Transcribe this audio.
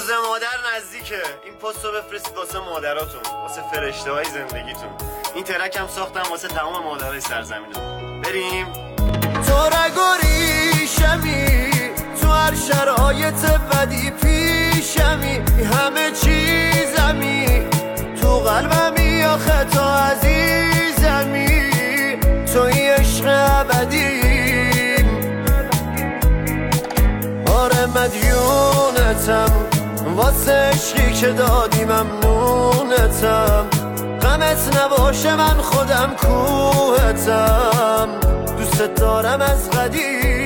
روز مادر نزدیکه. این پستو بفرستید واسه مادراتون، واسه فرشته های زندگیتون. این ترک هم ساختم واسه تمام مادرای سرزمینم. بریم. تو رگوریشمی، تو هر شرایط بدی پیشمی، همه چیزمی، تو قلبمی آخه تو عزیزمی، توی عشق ابدی. آره مدیونتم واسه عشقی که دادی، ممنونتم. غمت نباشه من خودم کوهتم، دوست دارم از قدیم.